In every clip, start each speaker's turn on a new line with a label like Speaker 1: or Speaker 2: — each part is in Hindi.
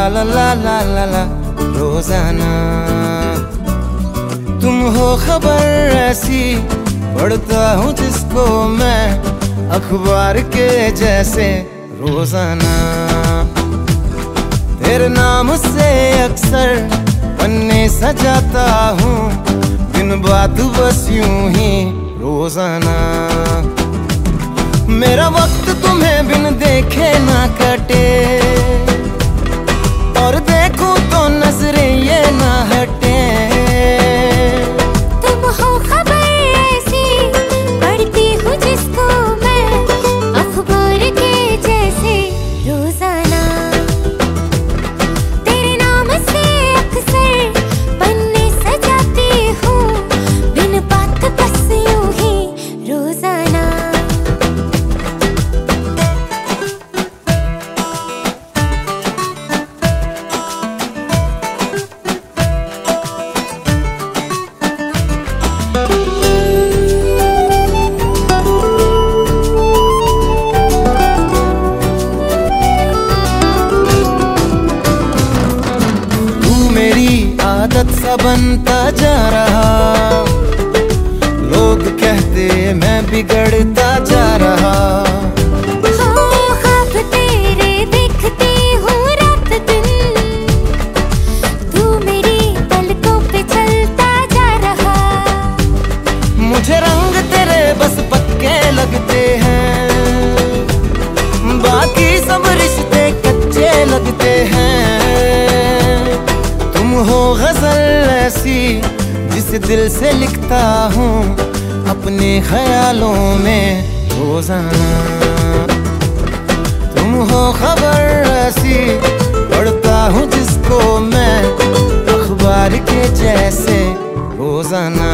Speaker 1: ला ला ला ला ला रोजाना। तुम हो खबर ऐसी पढ़ता हूँ जिसको मैं अखबार के जैसे रोजाना। तेरे नाम से अक्सर पन्ने सजाता हूँ दिन बात बस यूं ही रोजाना। मेरा वक्त तुम्हें बिन देखे ना कटे और देखूं तो नजरें ये ना हटे।
Speaker 2: तुम हो खबर ऐसी पढ़ती हूँ जिसको मैं अखबार के जैसे रोजाना। तेरे नाम से अक्सर पन्ने सजाती हूँ बिन बात बस यूं ही रोजाना।
Speaker 1: आदत सा बनता जा रहा, लोग कहते मैं बिगड़ता जा रहा।
Speaker 2: ख्वाब तेरे देखती हूँ रात दिन, तू मेरी पलकों पे चलता जा रहा।
Speaker 1: मुझे रंग तेरे बस पक्के लगते हैं, बाकी सब रिश्ते कच्चे लगते हैं। हो गजल ऐसी जिस दिल से लिखता हूँ अपने ख्यालों में रोजाना। तुम हो खबर ऐसी पढ़ता हूँ जिसको मैं अखबार के जैसे रोजाना।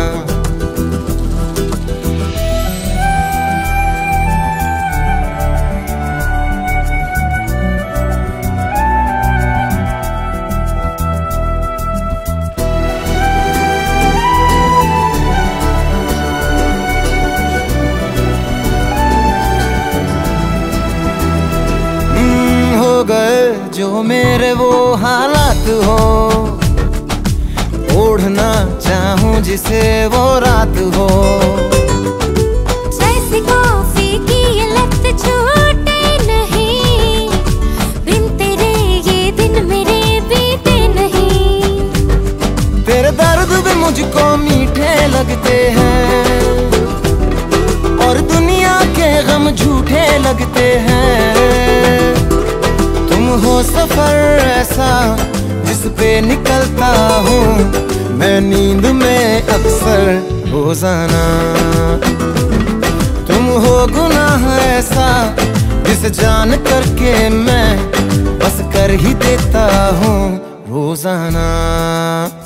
Speaker 1: गए जो मेरे वो हालात हो, ओढ़ना चाहूं जिसे वो रात हो।
Speaker 2: जैसे कॉफी की ये लत छूटे नहीं, बिन तेरे ये दिन मेरे बीते नहीं।
Speaker 1: तेरे दर्द भी मुझको मीठे लगते हैं और दुनिया के गम झूठे लगते हैं। हो सफर ऐसा जिस पे निकलता हूँ मैं नींद में अक्सर रोजाना। तुम हो गुनाह ऐसा जिस जान करके मैं बस कर ही देता हूँ रोजाना।